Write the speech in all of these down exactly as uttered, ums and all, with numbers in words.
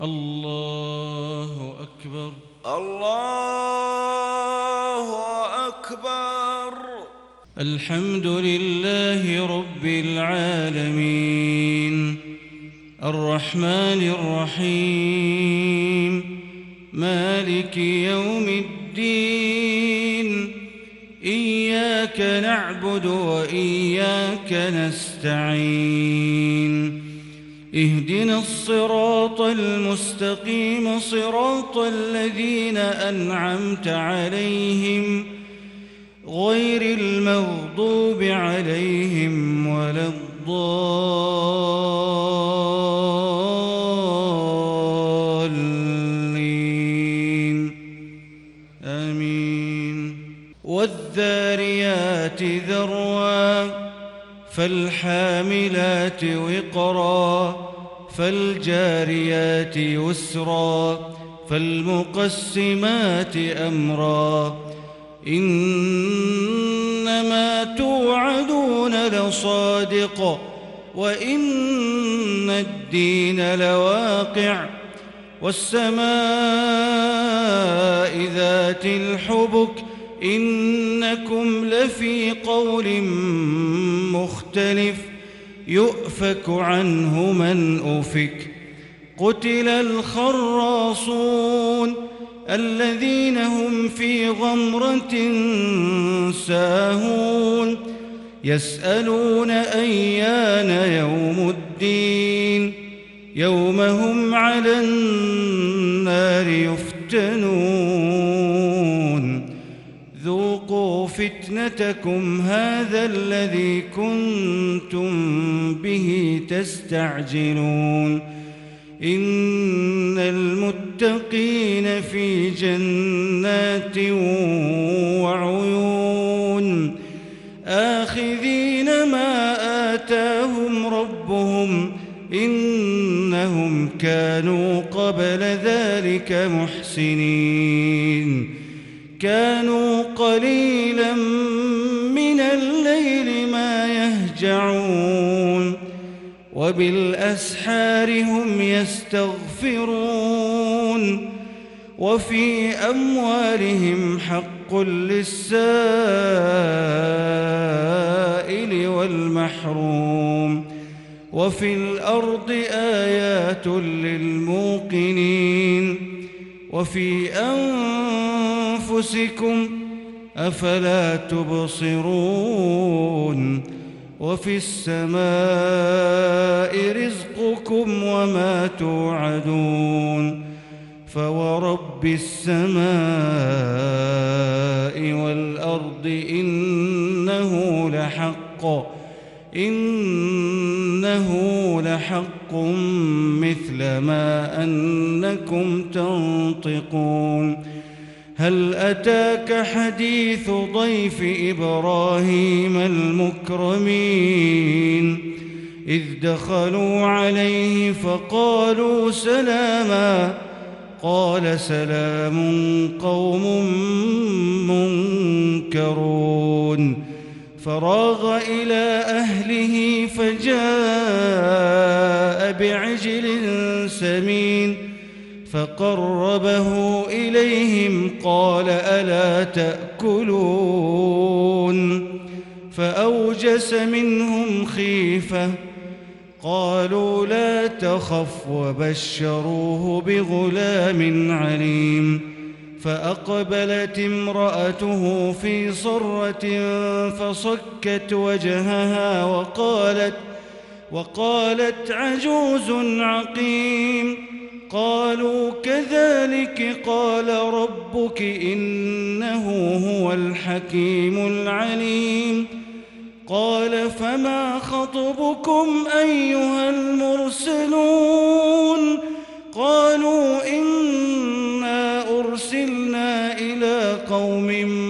الله أكبر. الله أكبر. الحمد لله رب العالمين الرحمن الرحيم مالك يوم الدين إياك نعبد وإياك نستعين اهدنا الصراط المستقيم صراط الذين أنعمت عليهم غير المغضوب عليهم ولا الضالين آمين. والذاريات ذروا فالحاملات وقرا فالجاريات يسرا فالمقسمات أمرا إنما توعدون لصادق وإن الدين لواقع والسماء ذات الحبك إنكم لفي قول مختلف يؤفك عنه من أفك قتل الخراصون الذين هم في غمرة ساهون يسألون أيان يوم الدين يوم هم على النار يفتنون ذوقوا فتنتكم هذا الذي كنتم به تستعجلون إن المتقين في جنات وعيون آخذين ما آتاهم ربهم إنهم كانوا قبل ذلك محسنين كانوا قليلا من الليل ما يهجعون وبالأسحار هم يستغفرون وفي أموالهم حق للسائل والمحروم وفي الأرض آيات للموقنين وفي أنفسكم أفلا تبصرون وفي السماء رزقكم وما توعدون فورب السماء والأرض إنه لحق إنه لحق مثل ما أنكم تنطقون هل أتاك حديث ضيف إبراهيم المكرمين إذ دخلوا عليه فقالوا سلاما قال سلام قوم منكرون فراغ إلى أهله فجاء بعجل سمين فقربه إليهم قال ألا تأكلون فأوجس منهم خيفة قالوا لا تخف وبشروه بغلام عليم فأقبلت امرأته في صرة فصكت وجهها وقالت وقالت عجوز عقيم قالوا كذلك قال ربك إنه هو الحكيم العليم قال فما خطبكم أيها المرسلون قالوا إنا أرسلنا إلى قوم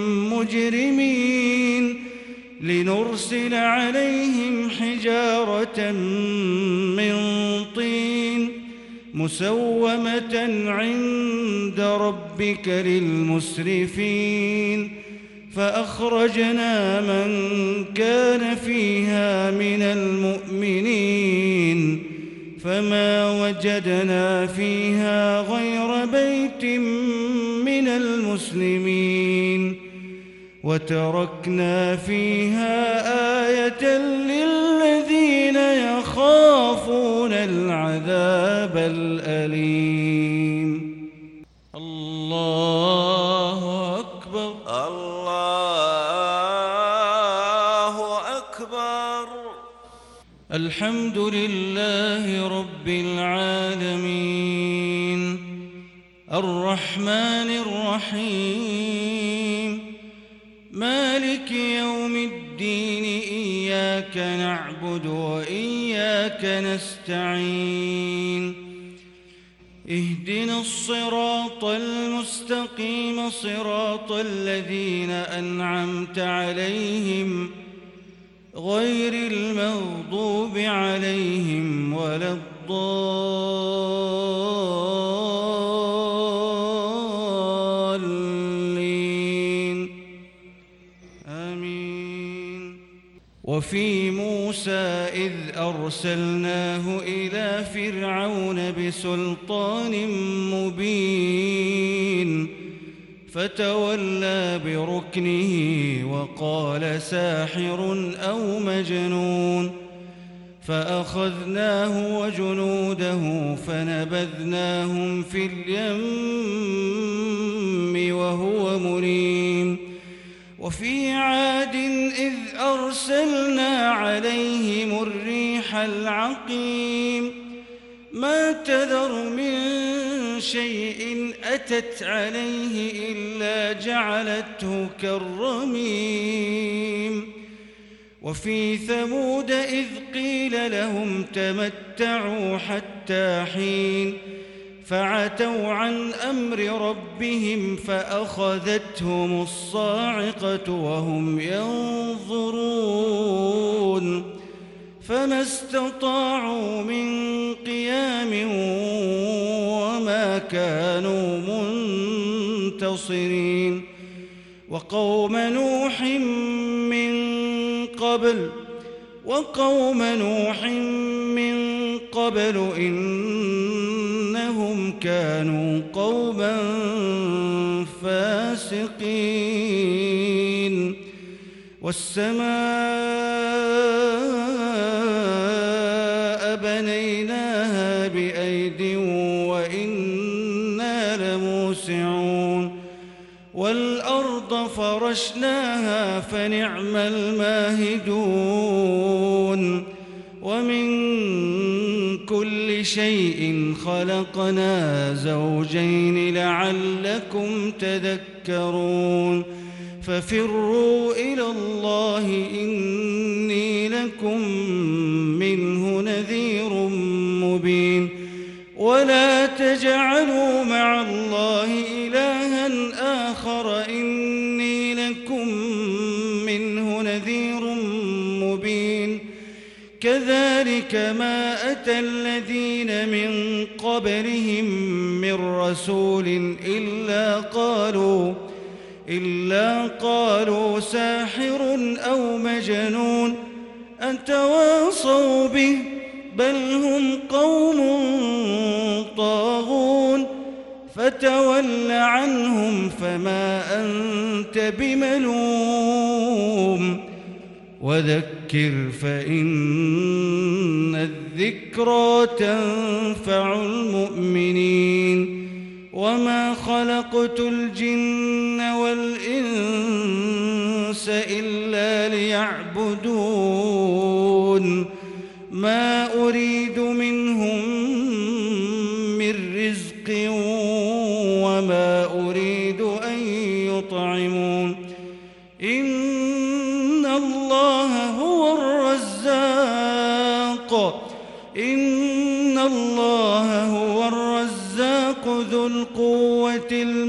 مجرمين لنرسل عليهم حجارة من طين مسومة عند ربك للمسرفين فأخرجنا من كان فيها من المؤمنين فما وجدنا فيها غير بيت من المسلمين وتركنا فيها آية للذين يخافون العذاب الأليم. الله أكبر. الله أكبر. الحمد لله رب العالمين الرحمن الرحيم مالك يوم الدين إياك نعبد وإياك نستعين اهدنا الصراط المستقيم صراط الذين أنعمت عليهم غير المغضوب عليهم ولا الضالين آمين. وفي موسى إذ أرسلناه إلى فرعون بسلطان مبين فتولى بركنه وقال ساحر أو مجنون فأخذناه وجنوده فنبذناهم في اليم وهو مليم. وفي عاد إذ أرسلنا عليهم الريح العقيم ما تذر من شيء أتت عليه إلا جعلته كالرميم. وفي ثمود إذ قيل لهم تمتعوا حتى حين فعتوا عن أمر ربهم فأخذتهم الصاعقة وهم ينظرون فما استطاعوا من قيام وما كانوا منتصرين. وقوم نوح من قبل وقوم نوح من قبل إنهم كانوا قوما فاسقين. والسماء بنيناها بأيد وإنا لموسعون والأرض فرشناها فنعم الماهدون. ومن كل شيء خلقنا زوجين لعلكم تذكرون. ففروا إلى الله إني لكم منه نذير مبين. ولا تجعلوا مع الله إلها آخر إني لكم منه نذير مبين. كذلك ما أتى الذين من قبلهم من رسول إلا قالوا إلا قالوا ساحر أو مجنون أتواصوا به بل هم قوم طاغون. فتول عنهم فما أنت بملوم وذكر فإن الذكرى تنفع المؤمنين. وما خلقت الجن والإنس إلا ليعبدون ما أريد منهم من رزق وما أريد أن يطعمون إن الله هو الرزاق إن الله هو الرزاق ذو القوة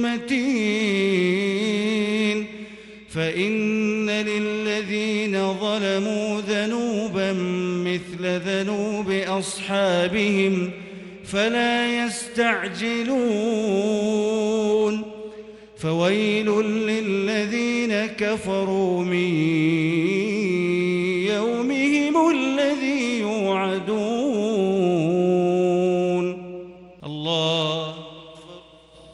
المتين. فإن للذين ظلموا ذنوبا مثل ذنوب أصحابهم فلا يستعجلون. فويل للذين كفروا من يومهم الذي يوعدون.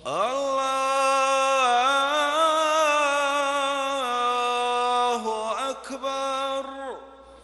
الله أكبر.